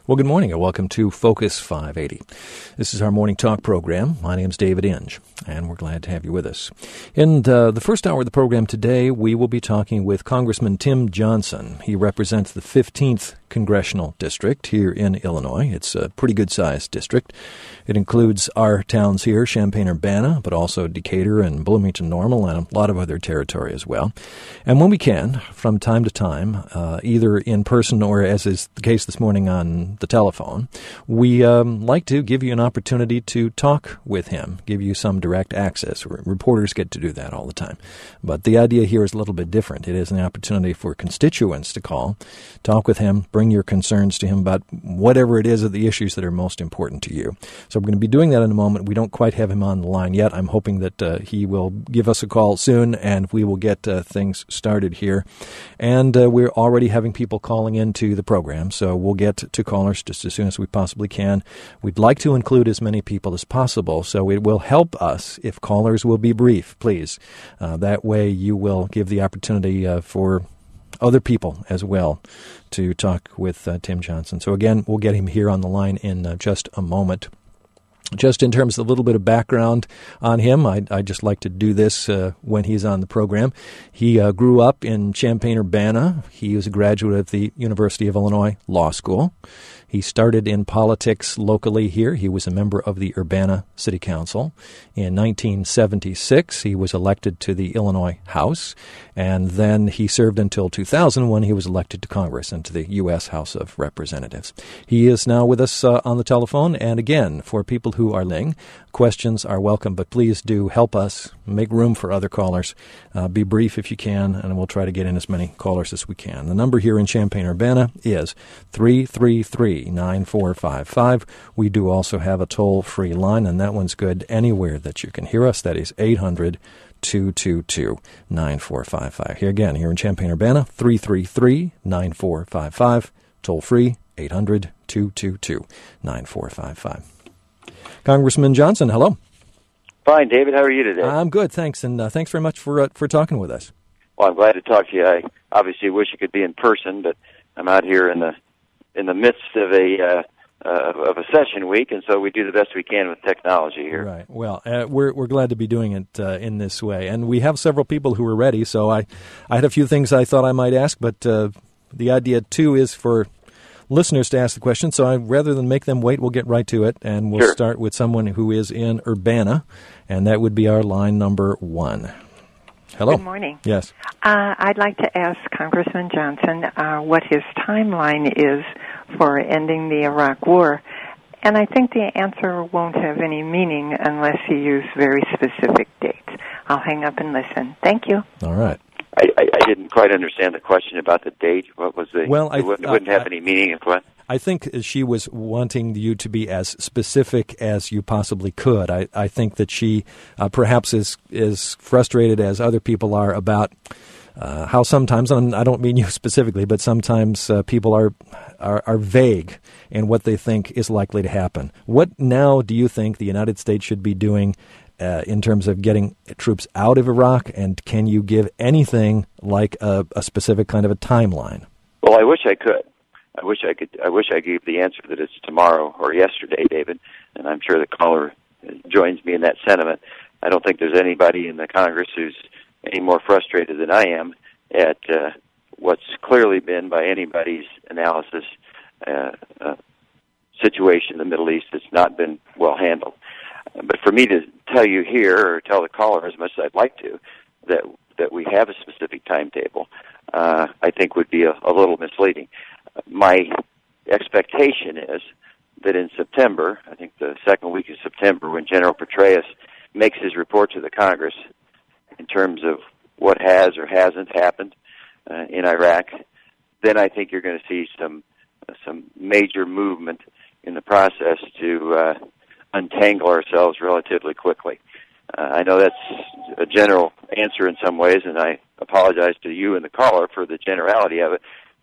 Well, good morning and welcome to Focus 580. This is our morning talk program. My name's David Inge, and we're glad to have you with us. In the first hour of the program today, we will be talking with Congressman Tim Johnson. He represents the 15th Congressional District here in Illinois. It's a pretty good-sized district. It includes our towns here, Champaign-Urbana, but also Decatur and Bloomington-Normal, and a lot of other territory as well. And when we can, from time to time, either in person or, as is the case this morning, on the telephone, we like to give you an opportunity to talk with him, give you some direct access. Reporters get to do that all the time. But the idea here is a little bit different. It is an opportunity for constituents to call, talk with him, bring your concerns to him about whatever it is of the issues that are most important to you. So we're going to be doing that in a moment. We don't quite have him on the line yet. I'm hoping that he will give us a call soon, and we will get things started here. And we're already having people calling into the program, so we'll get to callers just as soon as we possibly can. We'd like to include as many people as possible, so it will help us if callers will be brief, please. That way you will give the opportunity for other people as well to talk with Tim Johnson. So again, we'll get him here on the line in just a moment. Just in terms of a little bit of background on him, I just like to do this when he's on the program. He grew up in Champaign-Urbana. He was a graduate of the University of Illinois Law School. He started in politics locally here. He was a member of the Urbana City Council. In 1976, he was elected to the Illinois House, and then he served until 2000 when he was elected to Congress and to the U.S. House of Representatives. He is now with us on the telephone, and again, for people who are listening, questions are welcome, but please do help us make room for other callers. Be brief if you can, and we'll try to get in as many callers as we can. The number here in Champaign-Urbana is 333-9455. We do also have a toll-free line, and that one's good anywhere that you can hear us. That is 800-222-9455. Here again, here in Champaign-Urbana, 333-9455. Toll-free, 800-222-9455. Congressman Johnson, hello. Fine, David. How are you today? I'm good, thanks, and thanks very much for talking with us. Well, I'm glad to talk to you. I obviously wish it could be in person, but I'm out here in the midst of a session week, and so we do the best we can with technology here. Right. Well, we're glad to be doing it in this way, and we have several people who are ready. So I had a few things I thought I might ask, but the idea too is for listeners to ask the question, so rather than make them wait, we'll get right to it, and we'll start with someone who is in Urbana, and that would be our line number 1. Hello. Good morning. Yes. I'd like to ask Congressman Johnson what his timeline is for ending the Iraq War, and I think the answer won't have any meaning unless you use very specific dates. I'll hang up and listen. Thank you. All right. I didn't quite understand the question about the date. What was the? Well, it wouldn't have any meaning if what? I think she was wanting you to be as specific as you possibly could. I think that she perhaps is frustrated as other people are about how sometimes, and I don't mean you specifically, but sometimes people are vague in what they think is likely to happen. What now do you think the United States should be doing in terms of getting troops out of Iraq, and can you give anything like a specific kind of a timeline? Well, I wish I could. I wish I gave the answer that it's tomorrow or yesterday, David, and I'm sure the caller joins me in that sentiment. I don't think there's anybody in the Congress who's any more frustrated than I am at what's clearly been, by anybody's analysis, situation in the Middle East that's not been well handled. But for me to tell you here, or tell the caller as much as I'd like to, that we have a specific timetable, I think would be a little misleading. My expectation is that in September, I think the second week of September, when General Petraeus makes his report to the Congress in terms of what has or hasn't happened in Iraq, then I think you're going to see some major movement in the process to untangle ourselves relatively quickly. I know that's a general answer in some ways, and I apologize to you and the caller for the generality of it,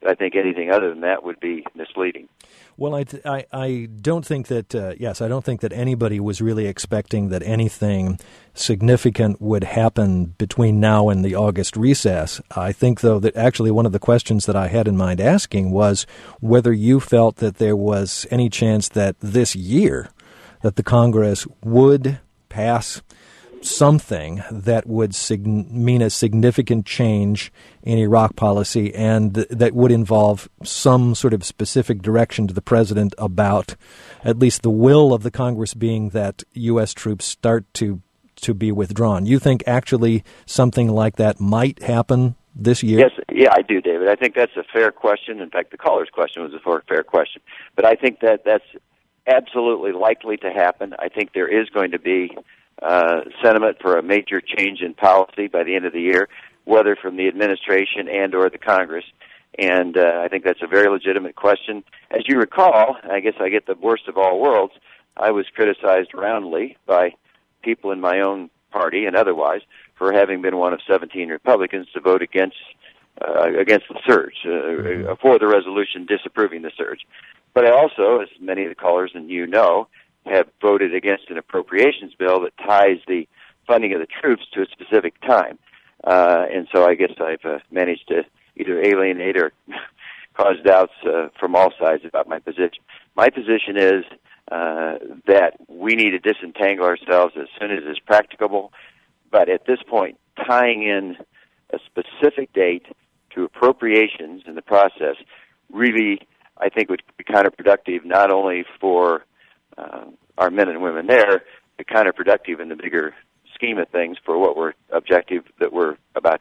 I think anything other than that would be misleading. Well, I don't think that, yes, I don't think that anybody was really expecting that anything significant would happen between now and the August recess. I think, though, that actually one of the questions that I had in mind asking was whether you felt that there was any chance that this year that the Congress would pass something that would mean a significant change in Iraq policy and that would involve some sort of specific direction to the president about at least the will of the Congress being that U.S. troops start to be withdrawn. You think actually something like that might happen this year? Yes, yeah, I do, David. I think that's a fair question. In fact, the caller's question was a fair question. But I think that's absolutely likely to happen. I think there is going to be sentiment for a major change in policy by the end of the year, whether from the administration and or the Congress. And I think that's a very legitimate question. As you recall, I guess I get the worst of all worlds, I was criticized roundly by people in my own party and otherwise for having been one of 17 Republicans to vote against the surge, for the resolution disapproving the surge. But I also, as many of the callers and you know, have voted against an appropriations bill that ties the funding of the troops to a specific time. And so I guess I've managed to either alienate or cause doubts from all sides about my position. My position is that we need to disentangle ourselves as soon as is practicable, but at this point, tying in a specific date to appropriations in the process really, I think, would be counterproductive not only for our men and women there, but counterproductive in the bigger scheme of things for what the objective we're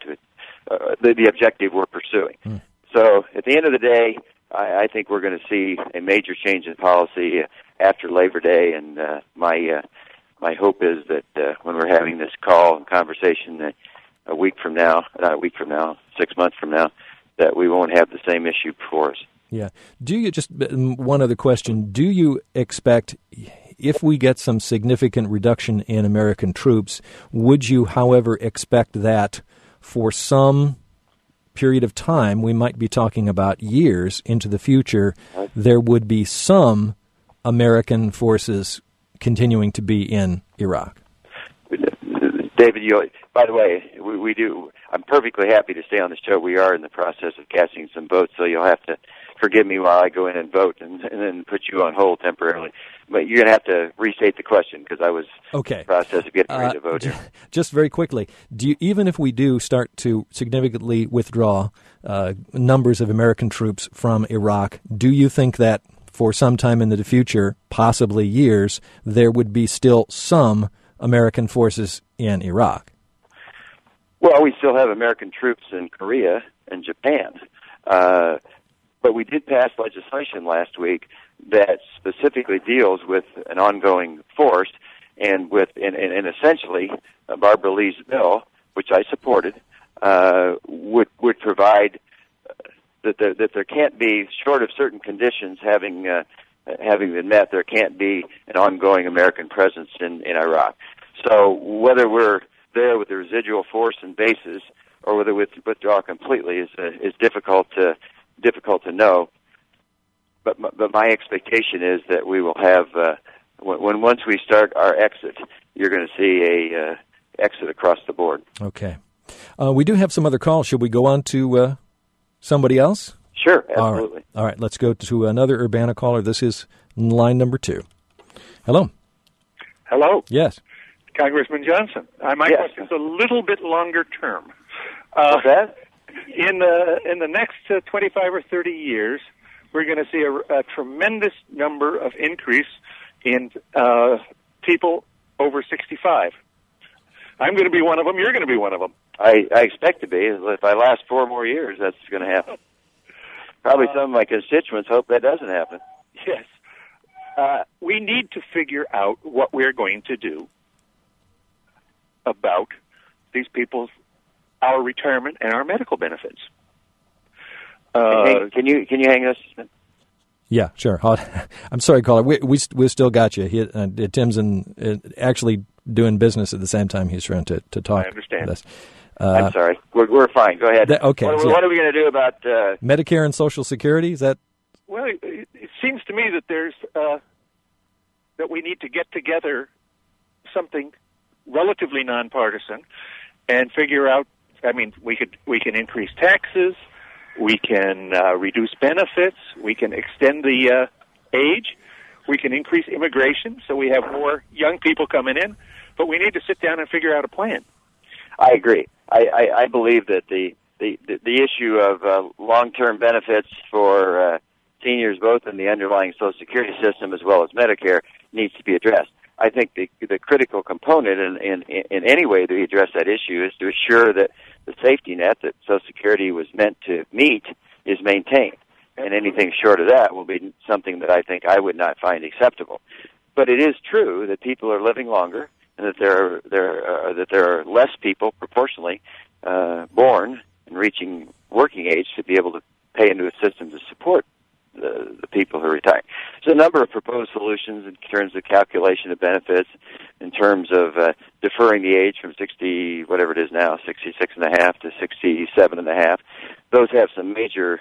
pursuing. So at the end of the day, I think we're going to see a major change in policy after Labor Day, and my hope is that when we're having this call and conversation a week from now, not a week from now, 6 months from now, that we won't have the same issue before us. Yeah. Do you, just one other question, do you expect, if we get some significant reduction in American troops, would you, however, expect that for some period of time, we might be talking about years into the future, there would be some American forces continuing to be in Iraq? David, by the way, we do. I'm perfectly happy to stay on the show. We are in the process of casting some votes, so you'll have to forgive me while I go in and vote and then put you on hold temporarily. But you're going to have to restate the question because I was in the process of getting ready to vote here. Just very quickly, even if we do start to significantly withdraw numbers of American troops from Iraq, do you think that for some time in the future, possibly years, there would be still some American forces in Iraq? Well, we still have American troops in Korea and Japan. But we did pass legislation last week that specifically deals with an ongoing force and essentially Barbara Lee's bill, which I supported, would provide that there can't be, short of certain conditions having been met, there can't be an ongoing American presence in Iraq. So whether we're there with the residual force and bases or whether we withdraw completely is difficult to know. But my expectation is that we will have once we start our exit, you're going to see a exit across the board. Okay. We do have some other calls. Should we go on to somebody else? Sure, absolutely. All right, let's go to another Urbana caller. This is line number 2. Hello. Hello. Yes. Congressman Johnson. My question's a little bit longer term. What's that? In the next 25 or 30 years, we're going to see a tremendous number of increase in people over 65. I'm going to be one of them. You're going to be one of them. I expect to be. If I last 4 more years, that's going to happen. Probably some of my constituents hope that doesn't happen. Yes. We need to figure out what we're going to do about these people's, our retirement and our medical benefits. Can you hang us? Yeah, sure. I'm sorry, caller. We still got you. Tim's actually doing business at the same time he's trying to talk. I understand. With us. I'm sorry. We're fine. Go ahead. Okay. What are we going to do about Medicare and Social Security? Is that? Well, it seems to me that there's that we need to get together something relatively nonpartisan and figure out. I mean, we can increase taxes, we can reduce benefits, we can extend the age, we can increase immigration so we have more young people coming in, but we need to sit down and figure out a plan. I agree. I believe that the issue of long-term benefits for seniors, both in the underlying Social Security system as well as Medicare, needs to be addressed. I think the critical component in any way that we address that issue is to assure that the safety net that Social Security was meant to meet is maintained. And anything short of that will be something that I think I would not find acceptable. But it is true that people are living longer, and that there are less people proportionally born and reaching working age to be able to pay into a system to support the people who are retiring. So a number of proposed solutions in terms of calculation of benefits, in terms of deferring the age from 60, whatever it is now, 66.5 to 67.5. Those have some major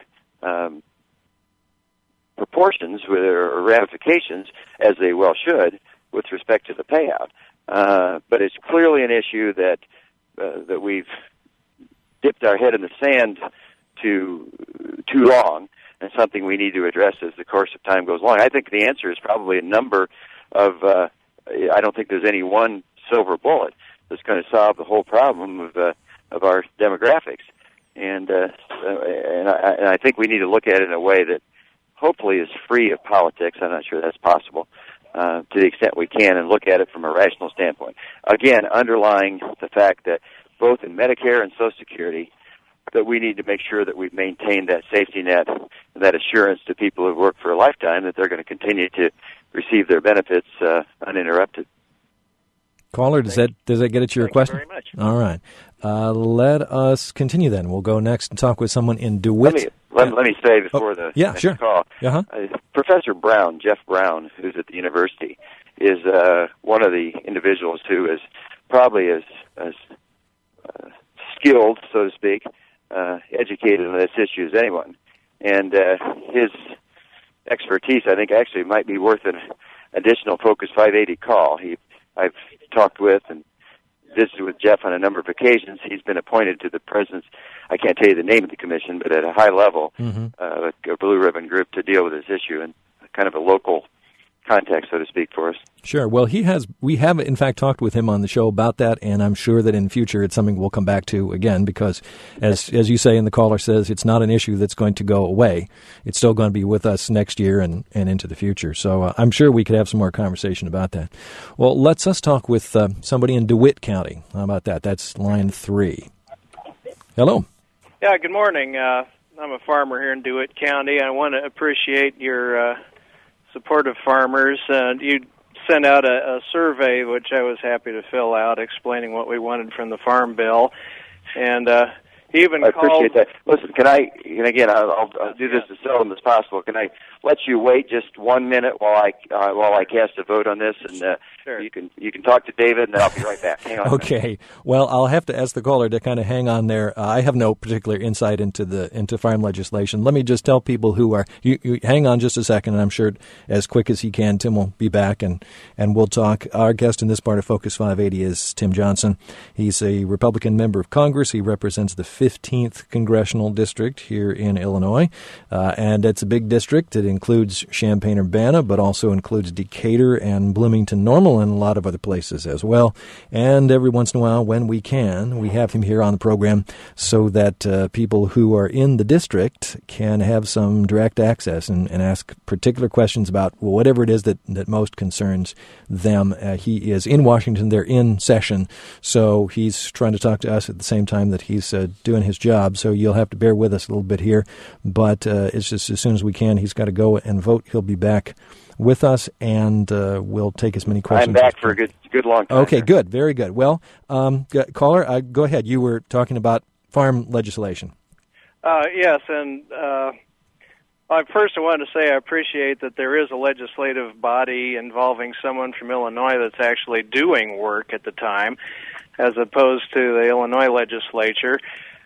proportions or ramifications, as they well should, with respect to the payout. But it's clearly an issue that we've dipped our head in the sand too long, and something we need to address as the course of time goes along. I think the answer is probably a number of. I don't think there's any one silver bullet that's going to solve the whole problem of our demographics, and I think we need to look at it in a way that hopefully is free of politics. I'm not sure that's possible. To the extent we can, and look at it from a rational standpoint. Again, underlying the fact that both in Medicare and Social Security, that we need to make sure that we've maintained that safety net, that assurance to people who've worked for a lifetime that they're going to continue to receive their benefits uninterrupted. Caller, does that get at your question? Thank you very much. All right. Let us continue then. We'll go next and talk with someone in DeWitt. Let me say before the next call, Professor Brown, Jeff Brown, who's at the university, is one of the individuals who is probably as skilled, so to speak, educated on this issue as anyone. And his expertise, I think, actually might be worth an additional Focus 580 call. I've talked with and visited with Jeff on a number of occasions. He's been appointed to the president's, I can't tell you the name of the commission, but at a high level, a blue ribbon group to deal with this issue in kind of a local context, so to speak, for us. Sure. Well, we have in fact talked with him on the show about that, and I'm sure that in future it's something we'll come back to again, because as you say, and the caller says, it's not an issue that's going to go away. It's still going to be with us next year and into the future. So I'm sure we could have some more conversation about that. Well, let's talk with somebody in DeWitt County. How about that? That's line 3. Hello. Yeah, good morning. I'm a farmer here in DeWitt County. I want to appreciate your support of farmers. You sent out a survey, which I was happy to fill out, explaining what we wanted from the Farm Bill. And even I appreciate that. Listen, again, I'll do this as seldom as possible. Can I let you wait just 1 minute while I cast a vote on this, and sure. you can talk to David, and then I'll be right back. Hang on. Okay. Well, I'll have to ask the caller to kind of hang on there. I have no particular insight into farm legislation. Let me just tell people who are you hang on just a second, and I'm sure as quick as he can, Tim will be back and we'll talk. Our guest in this part of Focus 580 is Tim Johnson. He's a Republican member of Congress. He represents the 15th Congressional District here in Illinois, and it's a big district. It includes Champaign-Urbana, but also includes Decatur and Bloomington-Normal and a lot of other places as well. And every once in a while, when we can, we have him here on the program so that people who are in the district can have some direct access and ask particular questions about whatever it is that most concerns them. He is in Washington. They're in session, so he's trying to talk to us at the same time that he's doing his job. So you'll have to bear with us a little bit here, but it's just as soon as we can, he's got to go and vote. He'll be back with us, and we'll take as many questions. I'm back for a good long time. Okay, good, very good. Well, caller, go ahead. You were talking about farm legislation. Yes, and first I wanted to say I appreciate that there is a legislative body involving someone from Illinois that's actually doing work at the time. as opposed to the Illinois legislature.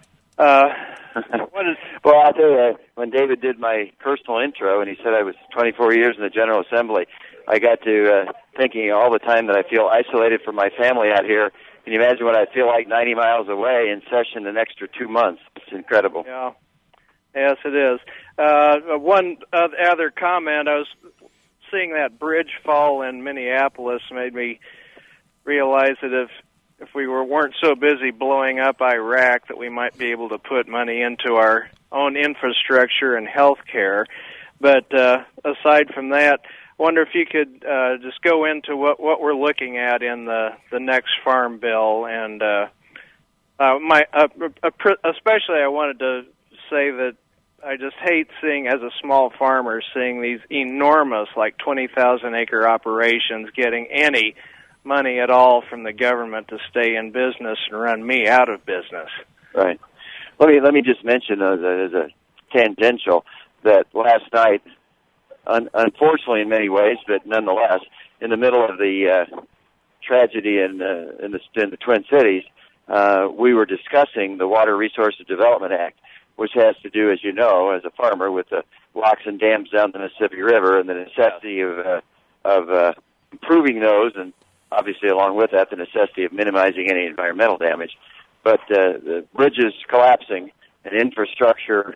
Well, I'll tell you, when David did my personal intro and he said I was 24 years in the General Assembly, I got to thinking all the time that I feel isolated from my family out here. Can you imagine what I feel like 90 miles away in session an extra 2 months? It's incredible. Yeah. Yes, it is. One other comment, I was seeing that bridge fall in Minneapolis made me realize that if we weren't so busy blowing up Iraq, that we might be able to put money into our own infrastructure and health care. But aside from that, I wonder if you could just go into what we're looking at in the next farm bill. And especially I wanted to say that I just hate seeing, as a small farmer, seeing these enormous, like 20,000-acre operations getting any money at all from the government to stay in business and run me out of business. Right. Let me just mention as a tangential that last night, unfortunately in many ways, but nonetheless, in the middle of the tragedy in the Twin Cities, we were discussing the Water Resources Development Act, which has to do, as you know, as a farmer, with the locks and dams down the Mississippi River and the necessity of improving those, and obviously along with that, the necessity of minimizing any environmental damage. But the bridges collapsing and infrastructure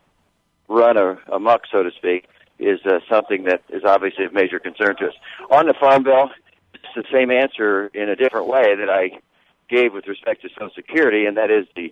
run amok, so to speak, is something that is obviously of major concern to us. On the Farm Bill, it's the same answer in a different way that I gave with respect to Social Security, and that is the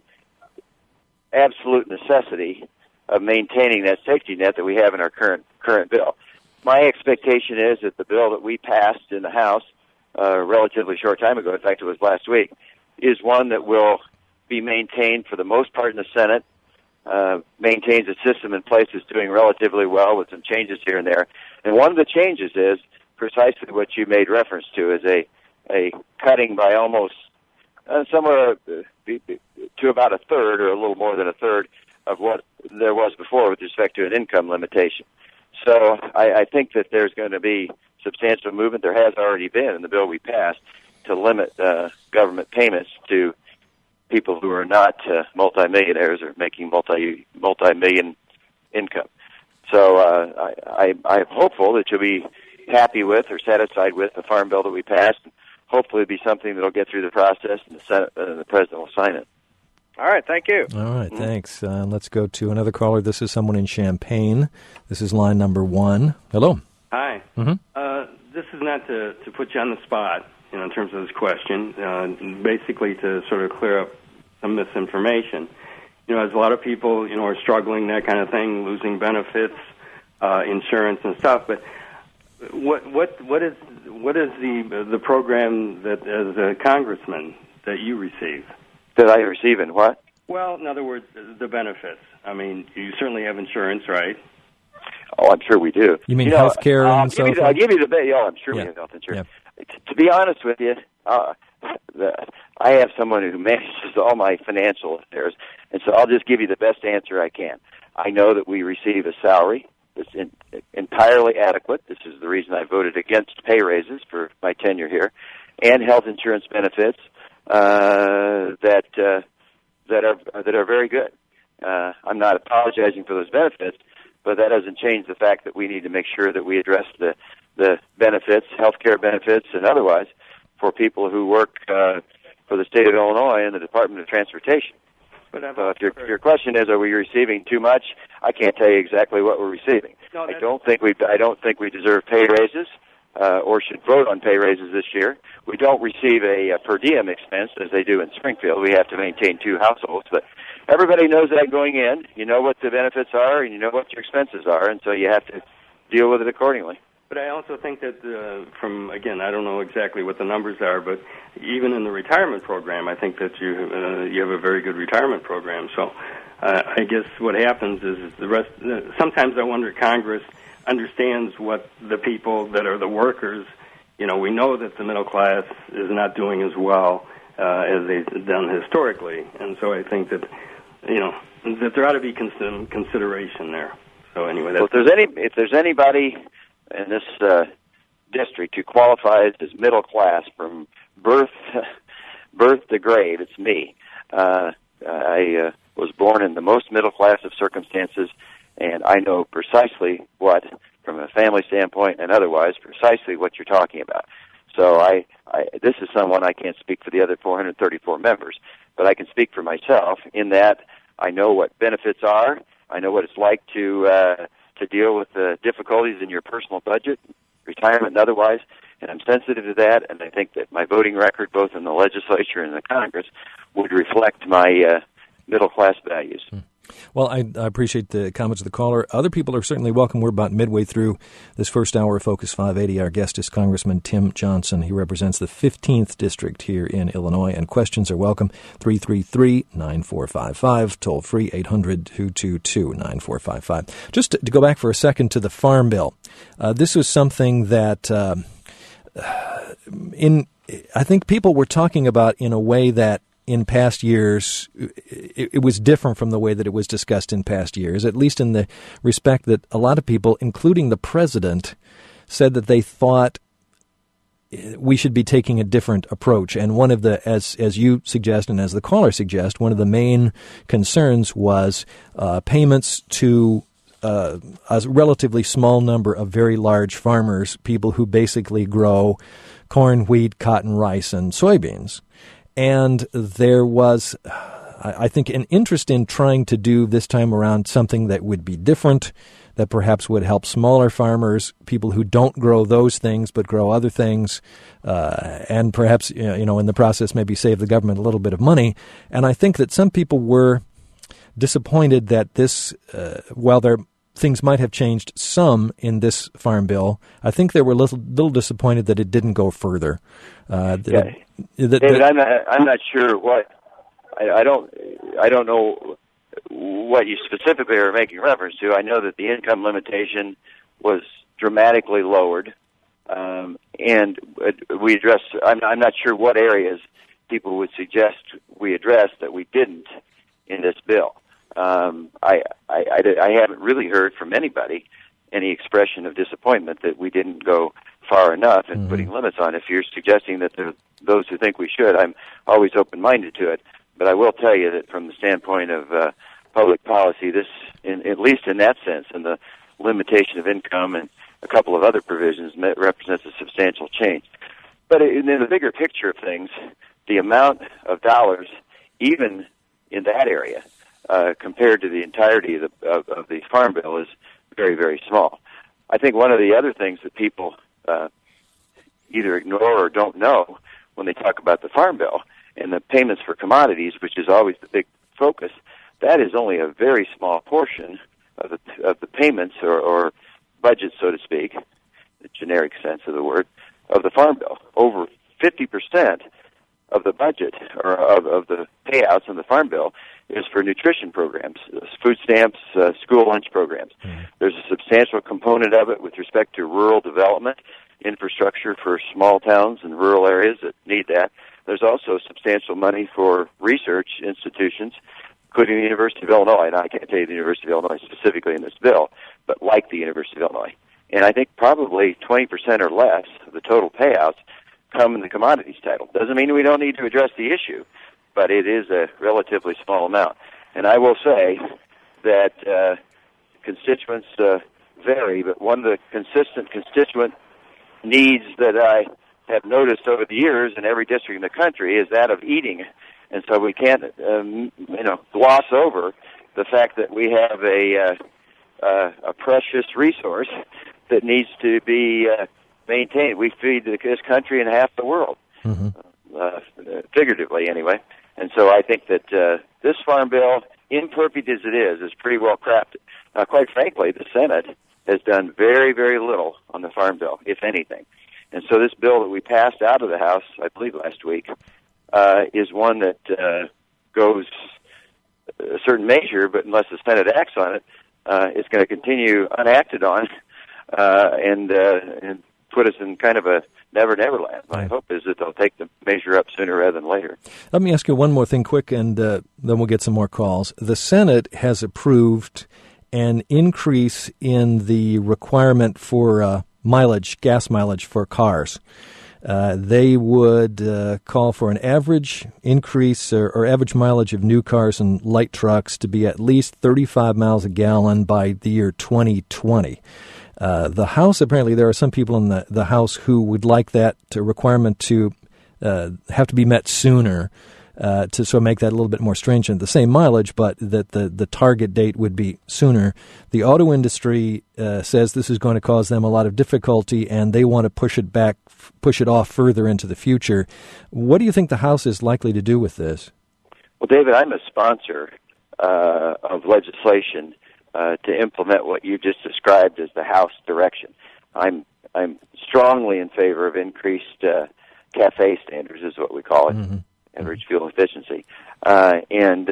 absolute necessity of maintaining that safety net that we have in our current bill. My expectation is that the bill that we passed in the House a relatively short time ago, in fact it was last week, is one that will be maintained for the most part in the Senate, maintains a system in place that's doing relatively well with some changes here and there. And one of the changes is precisely what you made reference to, is a cutting by almost somewhere to about a third, or a little more than a third, of what there was before with respect to an income limitation. So I think that there's going to be substantial movement. There has already been in the bill we passed to limit government payments to people who are not multimillionaires or making multi-million income. So I'm hopeful that you'll be happy with or satisfied with the farm bill that we passed. Hopefully it'll be something that will get through the process and the Senate and the President will sign it. All right, thank you. All right, thanks. Let's go to another caller. This is someone in Champaign. This is line number 1. Hello. Hi. This is not to put you on the spot, in terms of this question, basically to sort of clear up some misinformation. As a lot of people, are struggling, that kind of thing, losing benefits, insurance and stuff. But what is the program that, as a congressman, that you receive? That I receive in what? Well, in other words, the benefits. I mean, you certainly have insurance, right? Oh, I'm sure we do. You mean health care and so forth? I'll give you the bit. Yeah, I'm sure we have health insurance. Yeah. To be honest with you, I have someone who manages all my financial affairs, and so I'll just give you the best answer I can. I know that we receive a salary that's entirely adequate. This is the reason I voted against pay raises for my tenure here, and health insurance benefits that are very good. I'm not apologizing for those benefits, but that doesn't change the fact that we need to make sure that we address the benefits, health care benefits and otherwise, for people who work for the state of Illinois and the Department of Transportation. But if your question is, are we receiving too much? I can't tell you exactly what we're receiving. No, I don't think we deserve pay raises or should vote on pay raises this year. We don't receive a per diem expense as they do in Springfield. We have to maintain 2 households, but everybody knows that going in. You know what the benefits are, and you know what your expenses are, and so you have to deal with it accordingly. But I also think that again, I don't know exactly what the numbers are, but even in the retirement program, I think that you have a very good retirement program. So I guess what happens is the rest. Sometimes I wonder if Congress understands what the people that are the workers. We know that the middle class is not doing as well as they've done historically, and so I think that that there ought to be some consideration there. So anyway, that's if there's anybody in this district who qualifies as middle class from birth birth to grave, it's me. I was born in the most middle class of circumstances, and I know precisely what, from a family standpoint and otherwise, precisely what you're talking about. So this is someone I can't speak for the other 434 members, but I can speak for myself in that I know what benefits are. I know what it's like to deal with the difficulties in your personal budget, retirement and otherwise, and I'm sensitive to that, and I think that my voting record, both in the legislature and the Congress, would reflect my middle-class values. Well, I appreciate the comments of the caller. Other people are certainly welcome. We're about midway through this first hour of Focus 580. Our guest is Congressman Tim Johnson. He represents the 15th District here in Illinois, and questions are welcome. 333-9455, toll-free 800-222-9455. Just to go back for a second to the Farm Bill, this was something that I think people were talking about in a way that in past years, it was different from the way that it was discussed in past years, at least in the respect that a lot of people, including the president, said that they thought we should be taking a different approach. And one of the, as you suggest and as the caller suggests, one of the main concerns was payments to a relatively small number of very large farmers, people who basically grow corn, wheat, cotton, rice, and soybeans. And there was, I think, an interest in trying to do this time around something that would be different, that perhaps would help smaller farmers, people who don't grow those things but grow other things, and perhaps, in the process maybe save the government a little bit of money. And I think that some people were disappointed that this, while things might have changed some in this farm bill, I think they were a little disappointed that it didn't go further. David, I'm not sure what I don't know what you specifically are making reference to. I know that the income limitation was dramatically lowered, and we addressed. I'm not sure what areas people would suggest we address that we didn't in this bill. I haven't really heard from anybody any expression of disappointment that we didn't go far enough in putting limits on. If you're suggesting that there are those who think we should, I'm always open-minded to it. But I will tell you that from the standpoint of public policy, this, at least in that sense, and the limitation of income and a couple of other provisions, represents a substantial change. But in the bigger picture of things, the amount of dollars, even in that area, compared to the entirety of the Farm Bill, is very, very small. I think one of the other things that people either ignore or don't know when they talk about the Farm Bill and the payments for commodities, which is always the big focus, that is only a very small portion of the payments or budget, so to speak, the generic sense of the word, of the Farm Bill. Over 50% of the budget or of the payouts in the Farm Bill is for nutrition programs, food stamps, school lunch programs. There's a substantial component of it with respect to rural development, infrastructure for small towns and rural areas that need that. There's also substantial money for research institutions, including the University of Illinois. And I can't tell you the University of Illinois specifically in this bill, but like the University of Illinois. And I think probably 20% or less of the total payouts come in the commodities title. Doesn't mean we don't need to address the issue, but it is a relatively small amount. And I will say that constituents vary, but one of the consistent constituent needs that I have noticed over the years in every district in the country is that of eating. And so we can't, gloss over the fact that we have a precious resource that needs to be maintained. We feed this country and half the world, figuratively anyway. And so I think that this Farm Bill, imperfect as it is pretty well crafted. Now, quite frankly, the Senate has done very, very little on the Farm Bill, if anything. And so this bill that we passed out of the House, I believe last week, is one that goes a certain measure, but unless the Senate acts on it, it's going to continue unacted on and put us in kind of a never land. My hope is that they'll take the measure up sooner rather than later. Let me ask you one more thing quick, and then we'll get some more calls. The Senate has approved an increase in the requirement for gas mileage for cars. They would call for an average increase or average mileage of new cars and light trucks to be at least 35 miles a gallon by the year 2020. The House, apparently there are some people in the House who would like that requirement to have to be met sooner, to sort of make that a little bit more stringent. The same mileage, but that the target date would be sooner. The auto industry says this is going to cause them a lot of difficulty, and they want to push it off further into the future. What do you think the House is likely to do with this? Well, David, I'm a sponsor of legislation to implement what you just described as the House direction. I'm strongly in favor of increased CAFE standards, is what we call it, average fuel efficiency, and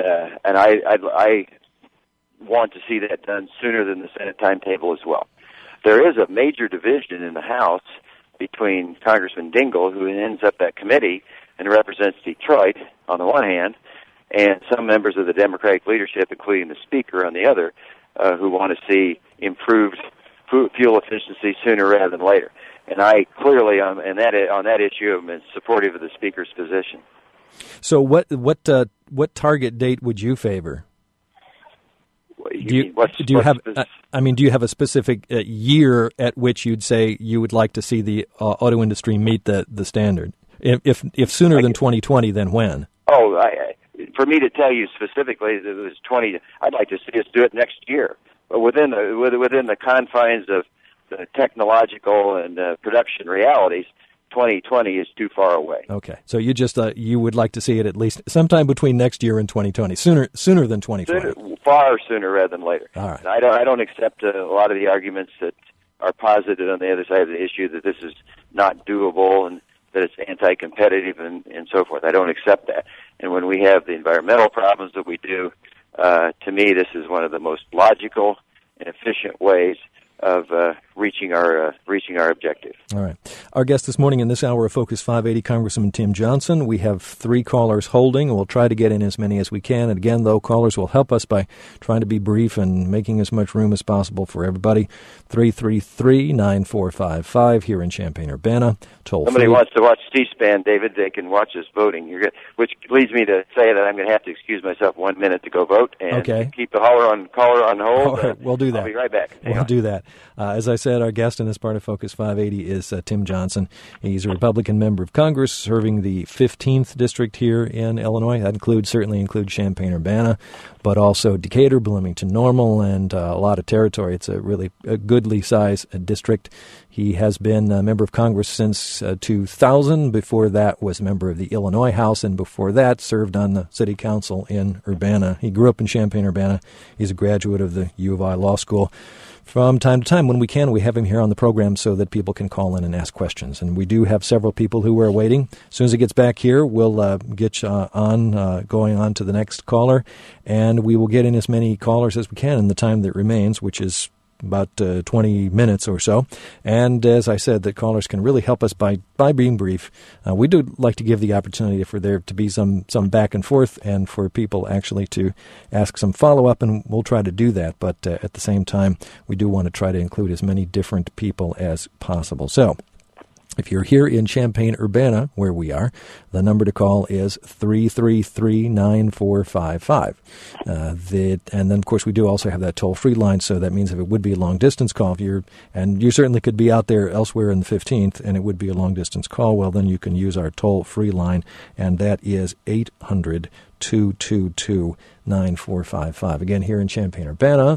I want to see that done sooner than the Senate timetable as well. There is a major division in the House between Congressman Dingell, who ends up that committee and represents Detroit on the one hand, and some members of the Democratic leadership, including the Speaker, on the other, who want to see improved fuel efficiency sooner rather than later. And I clearly, on that issue, am supportive of the Speaker's position. So, what target date would you favor? Do you have a specific year at which you'd say you would like to see the auto industry meet the standard? If sooner than 2020, then when? Oh, for me to tell you specifically, it was 20. I'd like to see us do it next year, but within the confines of the technological and production realities. 2020 is too far away. Okay, so you would like to see it at least sometime between next year and 2020, sooner than 2020. Far sooner rather than later. All right. I don't accept a lot of the arguments that are posited on the other side of the issue that this is not doable and that it's anti-competitive and so forth. I don't accept that. And when we have the environmental problems that we do, to me, this is one of the most logical and efficient ways of reaching our objective. All right. Our guest this morning in this hour of Focus 580, Congressman Tim Johnson. We have 3 callers holding, and we'll try to get in as many as we can. And again, though, callers will help us by trying to be brief and making as much room as possible for everybody. 333-9455 here in Champaign-Urbana. Somebody wants to watch C-SPAN, David, they can watch us voting. Which leads me to say that I'm going to have to excuse myself 1 minute to go vote and keep the caller on hold. All right, we'll do that. I'll be right back. We'll do that. As I said, our guest in this part of Focus 580 is Tim Johnson. He's a Republican member of Congress serving the 15th district here in Illinois. That certainly includes Champaign-Urbana, but also Decatur, Bloomington Normal, and a lot of territory. It's a really goodly size district. He has been a member of Congress since 2000. Before that was a member of the Illinois House, and before that served on the city council in Urbana. He grew up in Champaign-Urbana. He's a graduate of the U of I Law School. From time to time, when we can, we have him here on the program so that people can call in and ask questions. And we do have several people who are waiting. As soon as he gets back here, we'll get going on to the next caller. And we will get in as many callers as we can in the time that remains, which is about 20 minutes or so. And as I said, the callers can really help us by being brief. We do like to give the opportunity for there to be some back and forth and for people actually to ask some follow-up, and we'll try to do that. But at the same time, we do want to try to include as many different people as possible. So if you're here in Champaign-Urbana, where we are, the number to call is 333-9455. And then, of course, we do also have that toll-free line, so that means if it would be a long-distance call, and you certainly could be out there elsewhere in the 15th, and it would be a long-distance call, well, then you can use our toll-free line, and that is 800-222-9455. Again, here in Champaign-Urbana,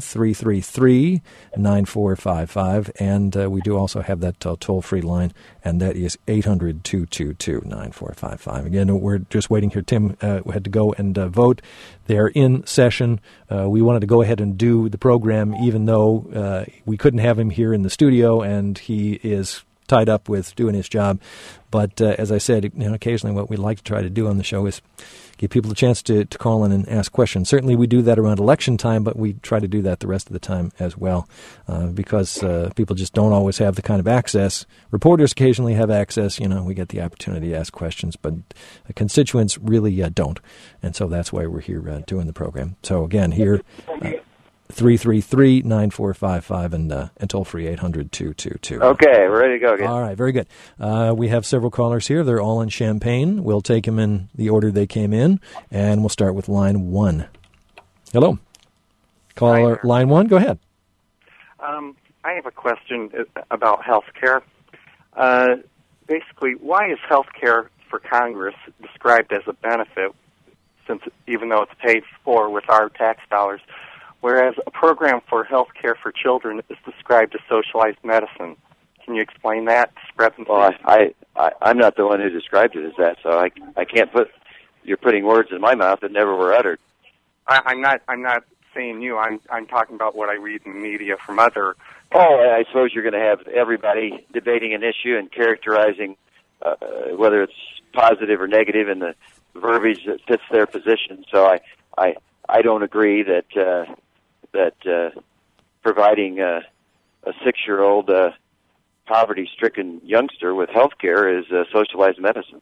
333-9455. And we do also have that toll-free line, and that is 800-222-9455. Again, we're just waiting here. Tim had to go and vote. They're in session. We wanted to go ahead and do the program, even though we couldn't have him here in the studio, and he is tied up with doing his job. But as I said, occasionally what we like to try to do on the show is give people a chance to call in and ask questions. Certainly we do that around election time, but we try to do that the rest of the time as well, because people just don't always have the kind of access. Reporters occasionally have access. We get the opportunity to ask questions, but constituents really don't. And so that's why we're here doing the program. So again, here... 888-333-9455 and toll free 800-222. Okay, we're ready to go again. All right, very good. We have several callers here. They're all in Champaign. We'll take them in the order they came in, and we'll start with line 1. Hello. Caller, line 1, go ahead. I have a question about health care. Basically, why is health care for Congress described as a benefit, since even though it's paid for with our tax dollars, whereas a program for health care for children is described as socialized medicine? Can you explain that discrepancy? Well, I'm not the one who described it as that, so I can't put. You're putting words in my mouth that never were uttered. I'm not saying you. I'm talking about what I read in the media from other. Oh, I suppose you're going to have everybody debating an issue and characterizing whether it's positive or negative in the verbiage that fits their position. So I don't agree that providing a 6-year-old poverty-stricken youngster with health care is socialized medicine.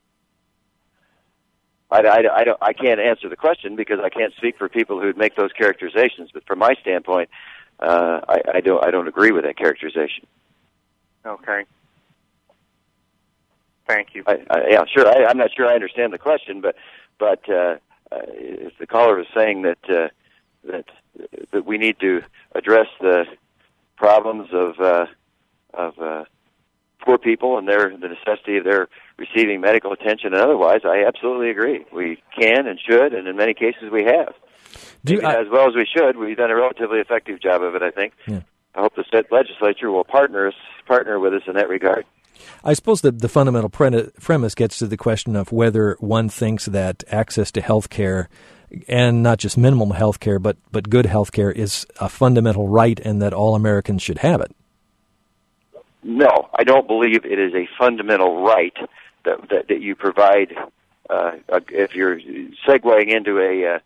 I can't answer the question because I can't speak for people who'd make those characterizations. But from my standpoint, I don't agree with that characterization. Okay. Thank you. Yeah, sure. I'm not sure I understand the question, but if the caller was saying that we need to address the problems of poor people and the necessity of their receiving medical attention and otherwise, I absolutely agree. We can and should, and in many cases we have. As well as we should, we've done a relatively effective job of it, I think. Yeah. I hope the state legislature will partner with us in that regard. I suppose the fundamental premise gets to the question of whether one thinks that access to health care, and not just minimum health care, but good health care, is a fundamental right and that all Americans should have it. No, I don't believe it is a fundamental right that you provide. If you're segueing into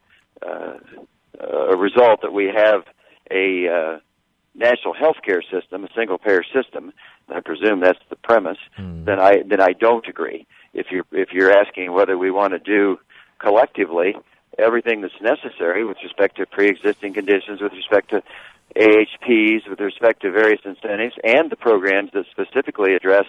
a result that we have a national health care system, a single-payer system, I presume that's the premise, then I don't agree. If you're asking whether we want to do collectively everything that's necessary with respect to pre-existing conditions, with respect to AHPs, with respect to various incentives, and the programs that specifically address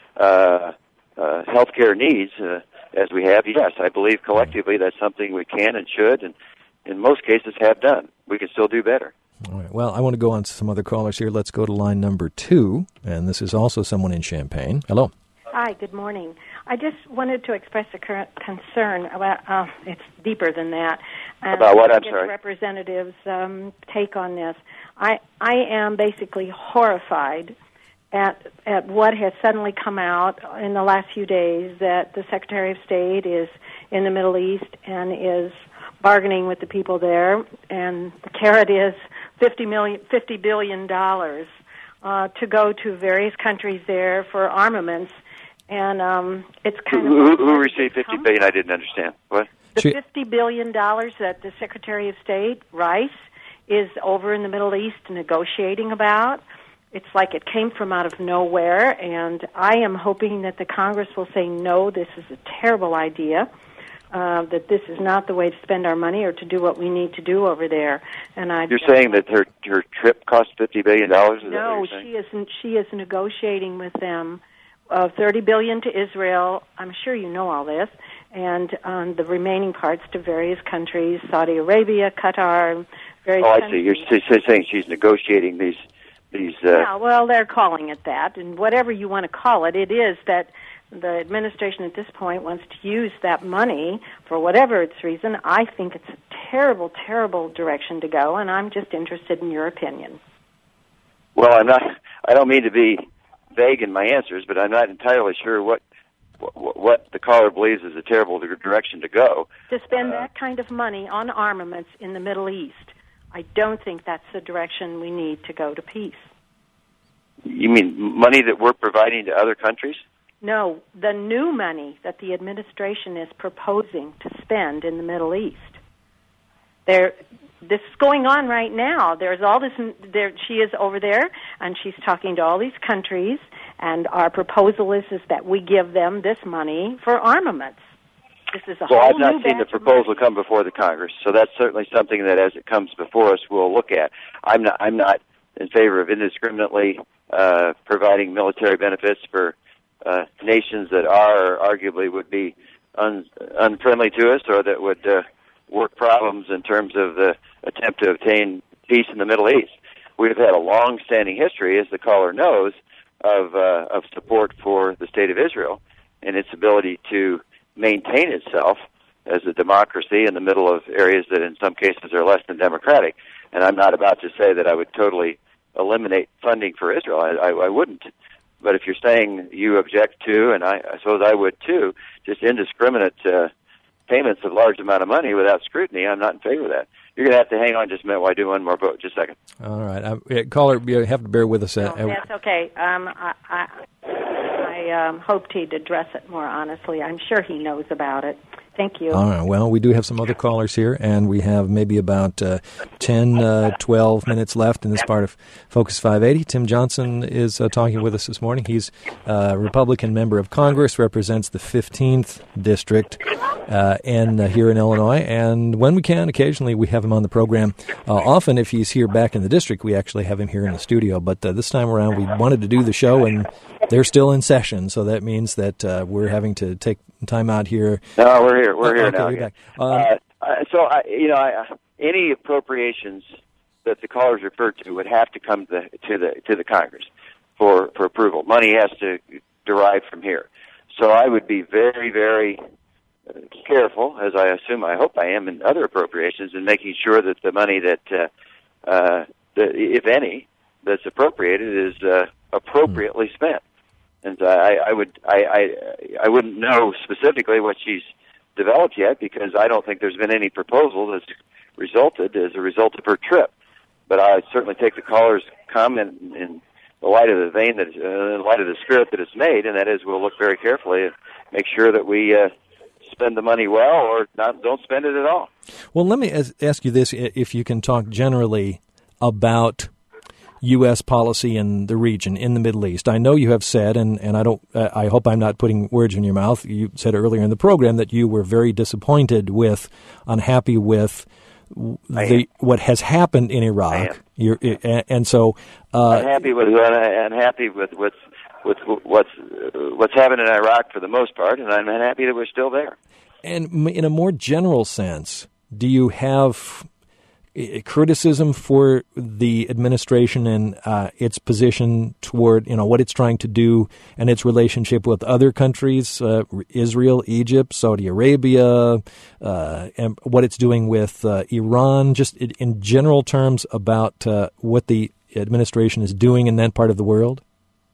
health care needs, as we have, yes, I believe collectively that's something we can and should, and in most cases have done. We can still do better. All right. Well, I want to go on to some other callers here. Let's go to line number 2, and this is also someone in Champaign. Hello. Hi, good morning. I just wanted to express a current concern about, it's deeper than that. About what, I'm sorry? The representative's take on this. I am basically horrified at what has suddenly come out in the last few days, that the Secretary of State is in the Middle East and is bargaining with the people there, and the carrot is $50 billion to go to various countries there for armaments, and it's kind of... Who received $50 billion? I didn't understand. What? The $50 billion that the Secretary of State, Rice, is over in the Middle East negotiating about. It's like it came from out of nowhere, and I am hoping that the Congress will say, no, this is a terrible idea, that this is not the way to spend our money or to do what we need to do over there. And you're saying that her trip cost $50 billion? No, she is negotiating with them $30 billion to Israel. I'm sure you know all this, and the remaining parts to various countries, Saudi Arabia, Qatar, various countries. I see. You're saying she's negotiating these. Yeah, well, they're calling it that, and whatever you want to call it, it is that the administration at this point wants to use that money for whatever its reason. I think it's a terrible, terrible direction to go, and I'm just interested in your opinion. Well, I don't mean to be vague in my answers, but I'm not entirely sure what the caller believes is a terrible direction to go. To spend that kind of money on armaments in the Middle East, I don't think that's the direction we need to go to peace. You mean money that we're providing to other countries? No, the new money that the administration is proposing to spend in the Middle East. This is going on right now. There's all this. She is over there, and she's talking to all these countries, and our proposal is that we give them this money for armaments. This is a well, whole I've not new seen the batch of proposal come before the Congress, so that's certainly something that, as it comes before us, we'll look at. I'm not in favor of indiscriminately providing military benefits for nations that are or arguably would be unfriendly to us, or that would work problems in terms of the attempt to obtain peace in the Middle East. We've had a long-standing history, as the caller knows, of support for the State of Israel and its ability to maintain itself as a democracy in the middle of areas that in some cases are less than democratic. And I'm not about to say that I would totally eliminate funding for Israel. I wouldn't. But if you're saying you object to, and I suppose I would too, just indiscriminate payments of large amount of money without scrutiny, I'm not in favor of that. You're going to have to hang on just a minute while I do one more vote. Just a second. All right. Caller, you have to bear with us. No, that's okay. I hoped he'd address it more honestly. I'm sure he knows about it. Thank you. All right. Well, we do have some other callers here, and we have maybe about 10, 12 minutes left in this part of Focus 580. Tim Johnson is talking with us this morning. He's a Republican member of Congress, represents the 15th District and here in Illinois. And when we can, occasionally we have him on the program. Often, if he's here back in the district, we actually have him here in the studio. But this time around, we wanted to do the show, and they're still in session, so that means that we're having to take time out here. No, we're here. We're here okay, now. You're back. Any appropriations that the callers referred to would have to come to the Congress for approval. Money has to derive from here. So I would be very, very careful, as I hope I am in other appropriations, in making sure that the money that, if any, that's appropriated is appropriately spent. And I wouldn't know specifically what she's developed yet, because I don't think there's been any proposal that's resulted as a result of her trip. But I certainly take the caller's comment in the light of the vein that, in the light of the spirit that it's made, and that is we'll look very carefully and make sure that we spend the money well, or don't spend it at all. Well, let me ask you this: if you can talk generally about U.S. policy in the region, in the Middle East. I know you have said, and I hope I'm not putting words in your mouth, you said earlier in the program that you were very disappointed with, unhappy with what has happened in Iraq. And so unhappy with what's happened in Iraq for the most part, and I'm unhappy that we're still there. And in a more general sense, do you have criticism for the administration and its position toward, what it's trying to do and its relationship with other countries, Israel, Egypt, Saudi Arabia, and what it's doing with Iran, just in general terms about what the administration is doing in that part of the world?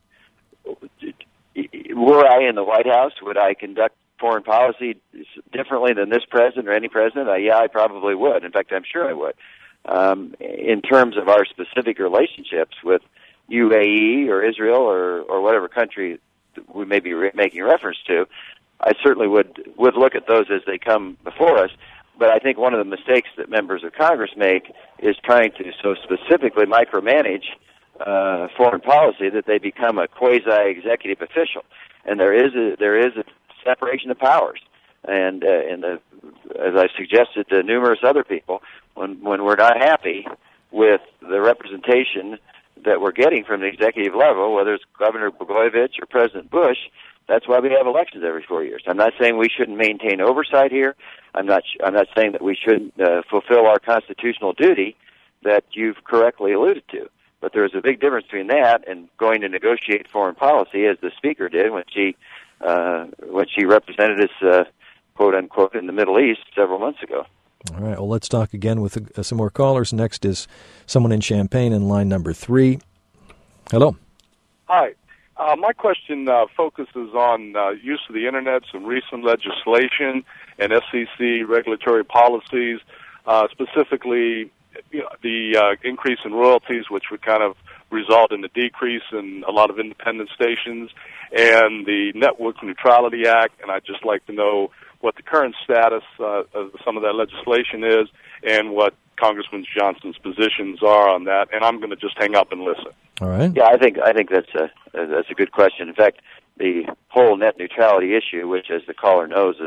Were I in the White House, would I conduct foreign policy differently than this president or any president? I probably would. In fact, I'm sure I would. In terms of our specific relationships with UAE or Israel or whatever country we may be making reference to, I certainly would look at those as they come before us. But I think one of the mistakes that members of Congress make is trying to so specifically micromanage foreign policy that they become a quasi-executive official. And there is a separation of powers. And as I suggested to numerous other people, when we're not happy with the representation that we're getting from the executive level, whether it's Governor Blagojevich or President Bush, that's why we have elections every 4 years. I'm not saying we shouldn't maintain oversight here. I'm not saying that we shouldn't fulfill our constitutional duty that you've correctly alluded to. But there's a big difference between that and going to negotiate foreign policy, as the Speaker did when she represented us, quote unquote, in the Middle East several months ago. All right. Well, let's talk again with some more callers. Next is someone in Champaign in line number 3. Hello. Hi. My question focuses on use of the Internet, some recent legislation, and FCC regulatory policies, specifically the increase in royalties, which would kind of result in a decrease in a lot of independent stations, and the Network Neutrality Act. And I'd just like to know what the current status of some of that legislation is and what Congressman Johnson's positions are on that. And I'm going to just hang up and listen. All right. Yeah, I think that's a good question. In fact, the whole net neutrality issue, which, as the caller knows, is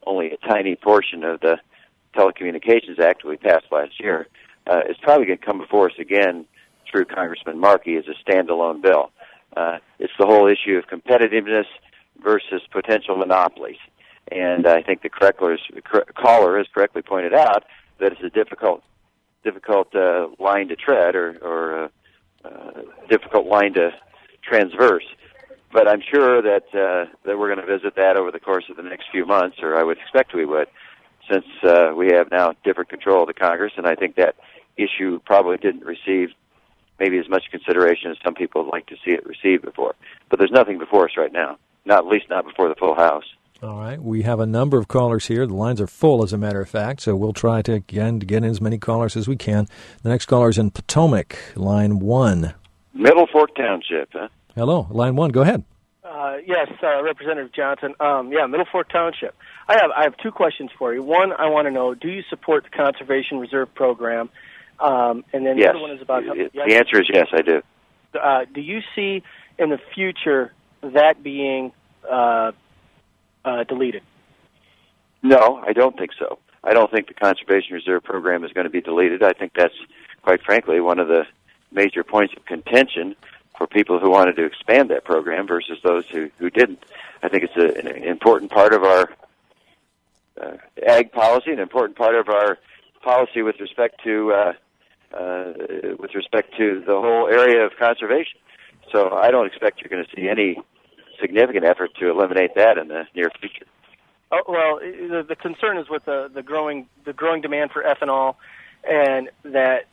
only a tiny portion of the Telecommunications Act we passed last year, is probably going to come before us again through Congressman Markey as a standalone bill. It's the whole issue of competitiveness versus potential monopolies. And I think the caller has correctly pointed out that it's a difficult line to tread or difficult line to transverse. But I'm sure that we're going to visit that over the course of the next few months, or I would expect we would, since we have now different control of the Congress, and I think that issue probably didn't receive maybe as much consideration as some people would like to see it received before. But there's nothing before us right now, at least not before the full House. All right. We have a number of callers here. The lines are full, as a matter of fact, so we'll try to get in as many callers as we can. The next caller is in Potomac, line 1. Middle Fork Township, huh? Hello, line 1. Go ahead. Yes, Representative Johnson. Middle Fork Township. I have two questions for you. One, I want to know, do you support the Conservation Reserve Program? And then yes. The other one is about... The answer is yes, I do. Do you see in the future that being deleted? No, I don't think so. I don't think the Conservation Reserve Program is going to be deleted. I think that's, quite frankly, one of the major points of contention for people who wanted to expand that program versus those who didn't. I think it's an important part of our ag policy, an important part of our policy with respect to the whole area of conservation. So I don't expect you're going to see any significant effort to eliminate that in the near future. Oh, well, the concern is with the growing demand for ethanol, and that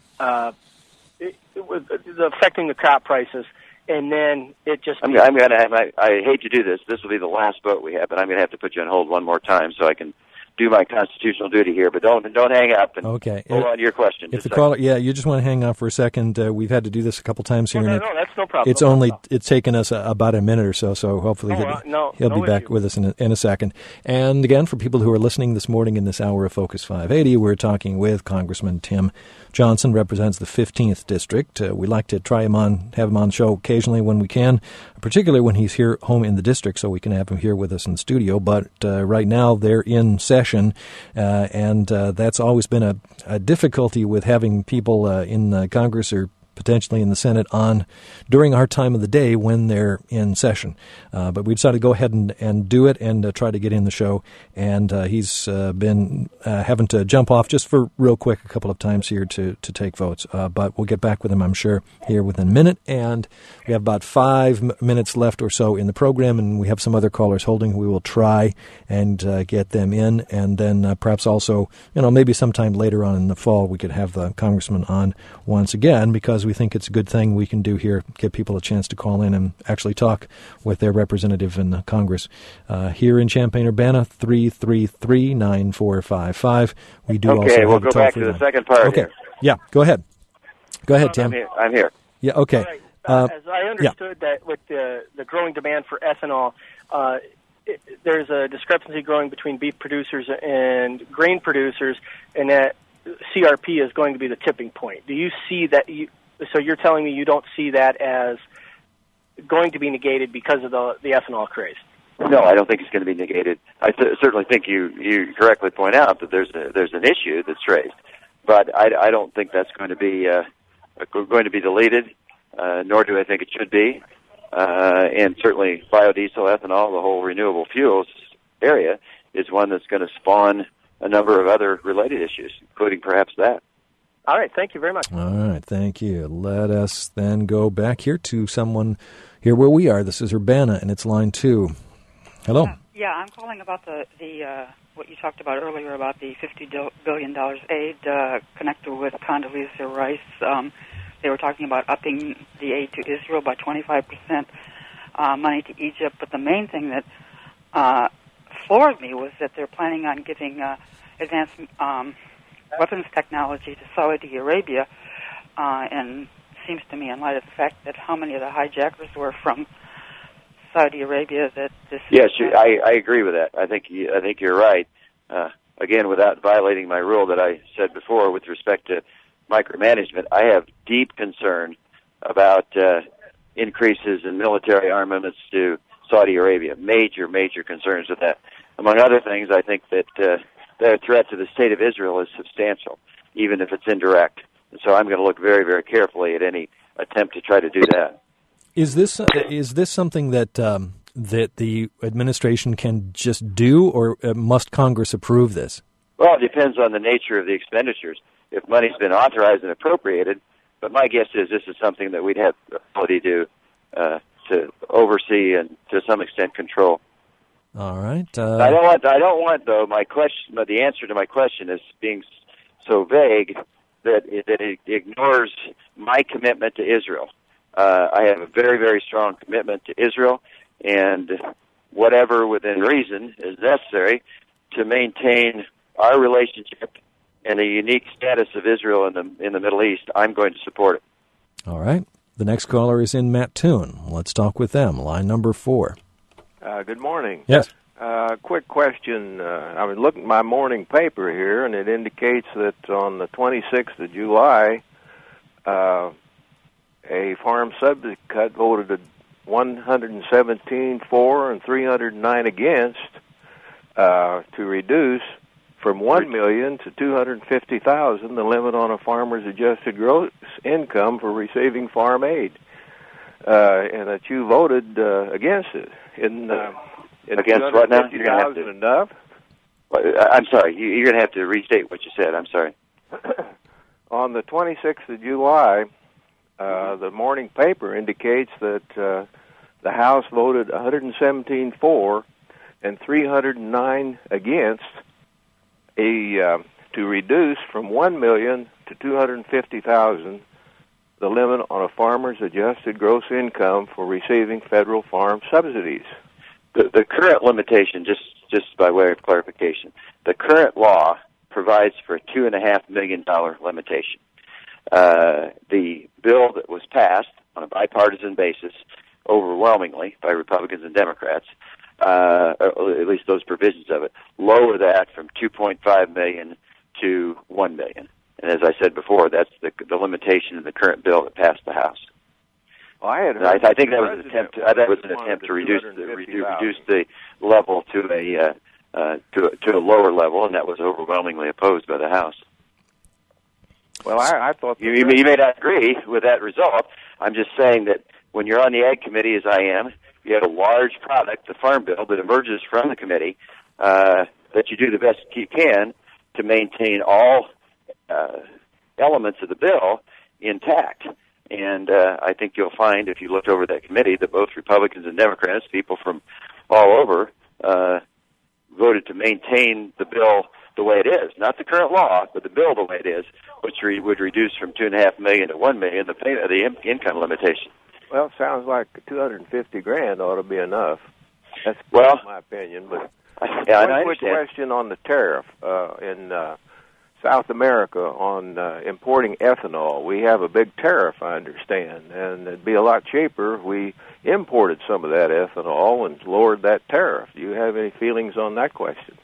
affecting the crop prices, and then it just. I hate to do this. This will be the last vote we have, but I'm going to have to put you on hold one more time so I can do my constitutional duty here. But don't hang up. And okay. Hold on to your question. If the caller, you just want to hang on for a second. We've had to do this a couple times here. No, that's no problem. It's taken us about a minute or so. So hopefully he'll be back with us in a second. And again, for people who are listening this morning in this hour of Focus 580, we're talking with Congressman Tim Johnson, represents the 15th District. We like to have him on the show occasionally when we can, particularly when he's here home in the district, so we can have him here with us in the studio. But right now they're in session, and that's always been a difficulty with having people in Congress or potentially in the Senate on during our time of the day when they're in session. But we decided to go ahead and do it and try to get in the show. And he's been having to jump off just for real quick a couple of times here to take votes. But we'll get back with him, I'm sure, here within a minute. And we have about 5 minutes left or so in the program, and we have some other callers holding. We will try and get them in. And then perhaps also, maybe sometime later on in the fall, we could have the congressman on once again, because we think it's a good thing we can do here, give people a chance to call in and actually talk with their representative in the Congress. Here in Champaign-Urbana, 333-9455. We do also have we'll go back to the second part. Okay, here. Go ahead. Go ahead, Tim. I'm here. Yeah, okay. Right. As I understood that with the growing demand for ethanol, there's a discrepancy growing between beef producers and grain producers, and that CRP is going to be the tipping point. Do you see that? So you're telling me you don't see that as going to be negated because of the ethanol craze? No, I don't think it's going to be negated. I certainly think you correctly point out that there's an issue that's raised, but I don't think that's going to be deleted, nor do I think it should be. And certainly biodiesel, ethanol, the whole renewable fuels area is one that's going to spawn a number of other related issues, including perhaps that. All right, thank you very much. All right, thank you. Let us then go back here to someone here where we are. This is Urbana, and it's line 2. Hello. Yeah, I'm calling about the what you talked about earlier about the $50 billion aid connected with Condoleezza Rice. They were talking about upping the aid to Israel by 25%, money to Egypt. But the main thing that floored me was that they're planning on giving advanced weapons technology to Saudi Arabia, and seems to me, in light of the fact that how many of the hijackers were from Saudi Arabia, that this. Yes, I agree with that. I think you're right. Again, without violating my rule that I said before with respect to micromanagement, I have deep concern about increases in military armaments to Saudi Arabia. Major concerns with that. among other things, I think that their threat to the state of Israel is substantial, even if it's indirect. And so I'm going to look very, very carefully at any attempt to try to do that. Is this something that that the administration can just do, or must Congress approve this? Well, it depends on the nature of the expenditures. If money's been authorized and appropriated, but my guess is this is something that we'd have the ability to oversee and to some extent control. All right. I don't want though my question, but the answer to my question is being so vague that it ignores my commitment to Israel. I have a very, very strong commitment to Israel, and whatever within reason is necessary to maintain our relationship and the unique status of Israel in the Middle East, I'm going to support it. All right. The next caller is in Mattoon. Let's talk with them. Line number 4. Good morning. Yes. Quick question. I was looking at my morning paper here, and it indicates that on the 26th of July, a farm subsidy cut voted 117 for and 309 against to reduce from $1 million to $250,000 the limit on a farmer's adjusted gross income for receiving farm aid, and that you voted against it. Against what now? You're gonna have to, enough? I'm sorry. You're going to have to restate what you said. I'm sorry. On the 26th of July, the morning paper indicates that the House voted 117 for and 309 against to reduce from $1 million to $250,000 the limit on a farmer's adjusted gross income for receiving federal farm subsidies. The current limitation, just by way of clarification, the current law provides for a $2.5 million limitation. The bill that was passed on a bipartisan basis, overwhelmingly by Republicans and Democrats, or at least those provisions of it, lower that from $2.5 million to $1 million. And as I said before, that's the limitation in the current bill that passed the House. Well, I think that was an attempt. That was an attempt to reduce the level to a lower level, and that was overwhelmingly opposed by the House. Well, I thought you may not agree with that result. I'm just saying that when you're on the Ag Committee, as I am, you have a large product, the Farm Bill, that emerges from the committee, that you do the best you can to maintain all elements of the bill intact. And I think you'll find, if you look over that committee, that both Republicans and Democrats, people from all over, voted to maintain the bill the way it is. Not the current law, but the bill the way it is, which would reduce from $2.5 million to $1 million the income limitation. Well, it sounds like $250,000 ought to be enough. That's my opinion. But one quick question on the tariff in South America on importing ethanol. We have a big tariff, I understand, and it'd be a lot cheaper if we imported some of that ethanol and lowered that tariff. Do you have any feelings on that question?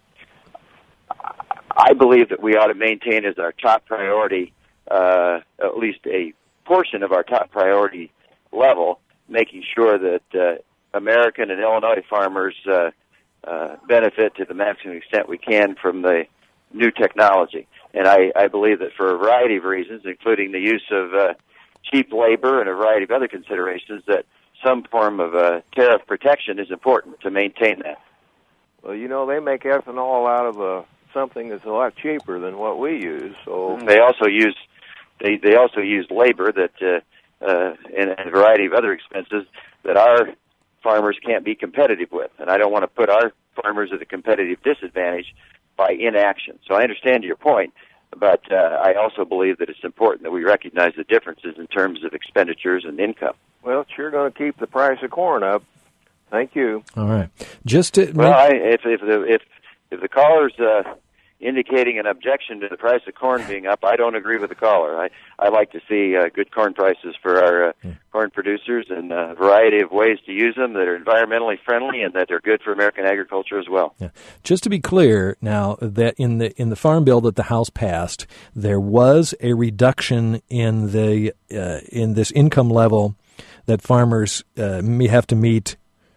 I believe that we ought to maintain as our top priority, at least a portion of our top priority level, making sure that American and Illinois farmers benefit to the maximum extent we can from the new technology. And I believe that for a variety of reasons, including the use of cheap labor and a variety of other considerations, that some form of tariff protection is important to maintain that. Well, you know, they make ethanol out of something that's a lot cheaper than what we use. So they also use labor that and a variety of other expenses that our farmers can't be competitive with. And I don't want to put our farmers at a competitive disadvantage by inaction. So I understand your point, but I also believe that it's important that we recognize the differences in terms of expenditures and income. Well, it's sure going to keep the price of corn up. Thank you. All right. Just to if the caller's indicating an objection to the price of corn being up, I don't agree with the caller. I like to see good corn prices for our corn producers and a variety of ways to use them that are environmentally friendly and that are good for American agriculture as well. Yeah. Just to be clear now, that in the farm bill that the House passed, there was a reduction in the in this income level that farmers may have to meet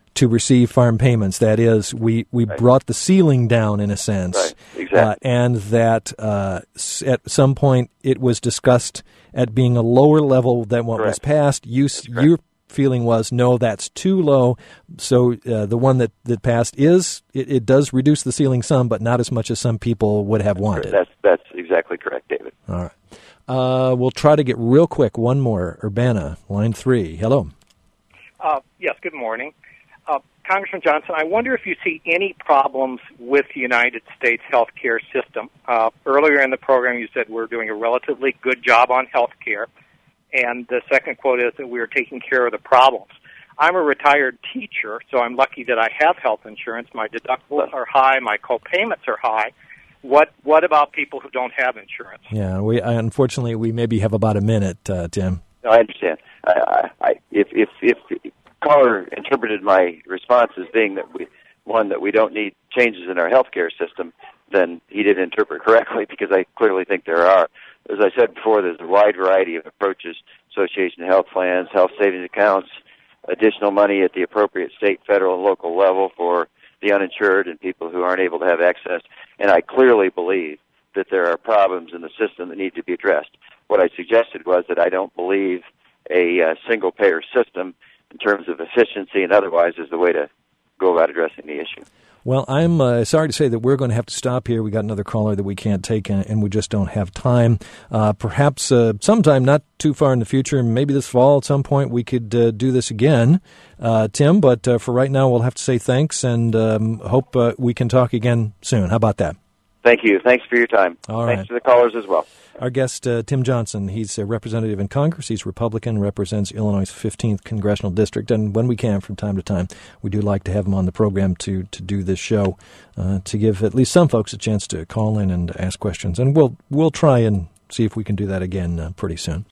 to receive farm payments. That is, we brought the ceiling down in a sense. Right, exactly. And that at some point it was discussed at being a lower level than what was passed. Your feeling was, no, that's too low. So the one that passed it does reduce the ceiling some, but not as much as some people would have wanted. That's exactly correct, David. All right. We'll try to get real quick. One more. Urbana, line 3. Hello. Yes, good morning. Congressman Johnson, I wonder if you see any problems with the United States healthcare system. Earlier in the program, you said we're doing a relatively good job on healthcare, and the second quote is that we are taking care of the problems. I'm a retired teacher, so I'm lucky that I have health insurance. My deductibles are high. My co-payments are high. What about people who don't have insurance? Yeah, unfortunately, we maybe have about a minute, Tim. No, I understand. If caller interpreted my response as being that we don't need changes in our healthcare system, then he didn't interpret correctly, because I clearly think there are. As I said before, there's a wide variety of approaches: association health plans, health savings accounts, additional money at the appropriate state, federal, and local level for the uninsured and people who aren't able to have access. And I clearly believe that there are problems in the system that need to be addressed. What I suggested was that I don't believe a single-payer system in terms of efficiency and otherwise is the way to go about addressing the issue. Well, I'm sorry to say that we're going to have to stop here. We got another caller that we can't take, and we just don't have time. Perhaps sometime not too far in the future, maybe this fall at some point, we could do this again, Tim. But for right now, we'll have to say thanks and hope we can talk again soon. How about that? Thank you. Thanks for your time. All right. Thanks to the callers as well. Our guest, Tim Johnson, he's a representative in Congress. He's Republican, represents Illinois' 15th Congressional District. And when we can, from time to time, we do like to have him on the program to do this show, to give at least some folks a chance to call in and ask questions. And we'll try and see if we can do that again pretty soon.